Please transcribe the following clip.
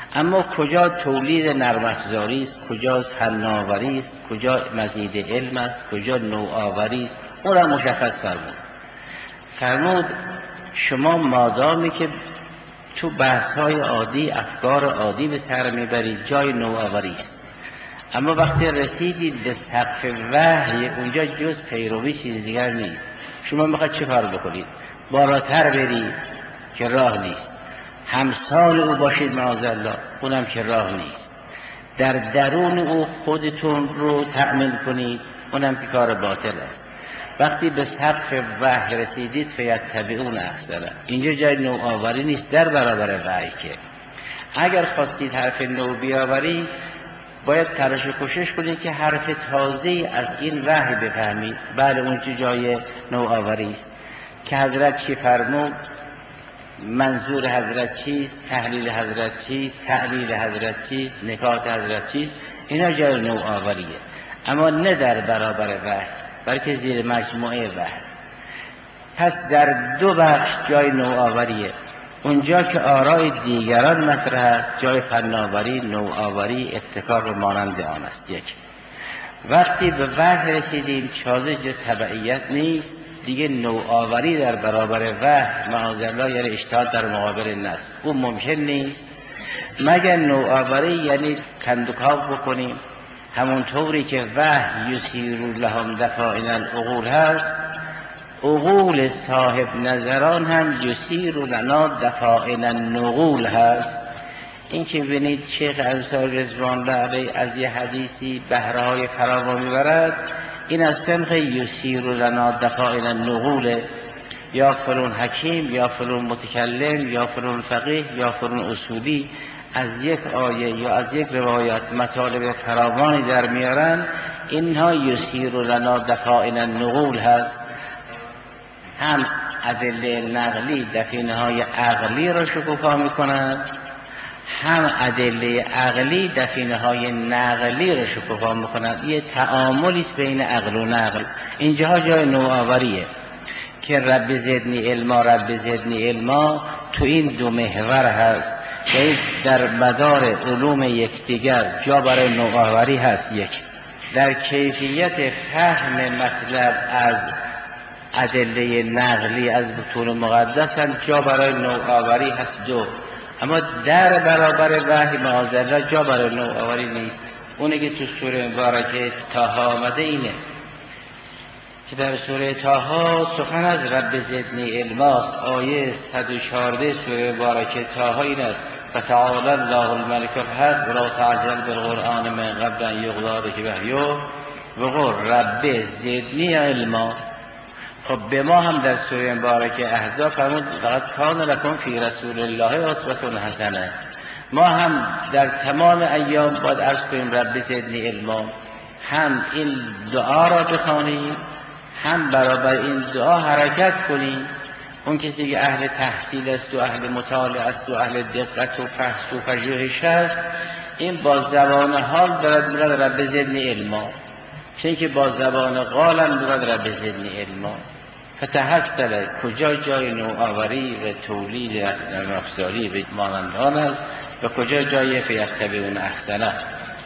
اما کجا تولید نرم افزاری است، کجا فناوری است، کجا مزید علم است، کجا نوآوری است، اون را مشخص فرمود شما مادامی که تو بحث‌های عادی افکار عادی به سر میبرید جای نوآوری است، اما وقتی رسیدید به سقف وحی اونجا جز پیروی چیز دیگر نیست. شما میخواید چه کار بکنید؟ بالاتر برید که راه نیست، همسال او باشید معاذالله، اونم که راه نیست، در درون او خودتون رو تأمین کنید، اونم که کار باطل است. وقتی به سقف وحی رسیدید فیتبعون احسنه، اینجا جای نوآوری نیست در برابر وحی. که اگر خواستید حرف نو بیاورید باید تلاش و کوشش کنید که حرف تازه از این وحی بفهمید. بله اونجا جای نوآوری است که حضرت چی فرمود، منظور حضرت چیست، تحلیل حضرت چیست، تعلیل حضرت چیست، نکات حضرت چیست، اینا جای نوآوریه، اما نه در برابر وحی بلکه زیر مجموعه وحی. پس در دو بخش جای نوآوریه، اونجا که آراء دیگران مطرح است جای فناوری، نوآوری، ابتکار و مانند آن است. یک وقتی به وحی رسیدیم تازه تبعیت نیست دیگه، نوآوری در برابر وحی معاذالله یعنی اجتهاد در مقابل نص، اون ممکن نیست مگر نوآوری یعنی کندوکاو بکنیم همونطوری که وحی یسیر لهم دفائن العقول هست، عقول صاحب نظران هم یسیر لنا دفائن النقول هست. این که ببینید شیخ انصاری رضوان الله علیه از یه حدیثی بهرهای فراوان میبرد، این از سنخ یسیر لنا دفائن النقول، یا فلان حکیم یا فلان متکلم یا فلان فقیه یا فلان اصولی از یک آیه یا از یک روایت مطالب فراوانی در میارن، اینها یسیر لنا دفائن النقول هست. هم ادله نقلی دفینه‌های عقلی را شکوفا میکنند، هم ادله عقلی دفینه‌های نقلی را شکوفا میکنند. یه تعاملی است بین عقل و نقل. اینجاها جای نوآوریه که رب زدنی علما رب زدنی علما تو این دو محور هست، یعنی در مدار علوم یکدیگر جا برای نوآوری هست. یک در کیفیت فهم مطلب از ادله نقلی از متون مقدس هم جا برای نوآوری هست. دو اما در برابر وحی معاذالله جا برای نوآوری نیست. اونه که تو سوره مبارکه طه آمده اینه که در سوره طه سخن از رب زدنی علماست. آیه 114 سوره مبارکه طه این است: فتعالی الله الملك الحق لا تعجل بالقرآن من قبل ان یقضی که وحیه وقل رب زدنی علما. خب به ما هم در سوره مبارکه احزاب فرمود لقد کان لکم فی رسول الله اسوة حسنه. ما هم در تمام ایام باید عرض کنیم رب زدنی علما، هم این دعا را بخوانیم هم برابر این دعا حرکت کنیم. اون کسی که اهل تحصیل است و اهل مطالعه است و اهل دقت و فحص و پژوهش است، این با زبان حال دارد میگه رب زدنی علما، چون که با زبان قال هم میگه رب زدنی علما. فتحصل کجا جای نوآوری و تولید افزاری به مانند آن است و کجا جای فیتبعون احسنه.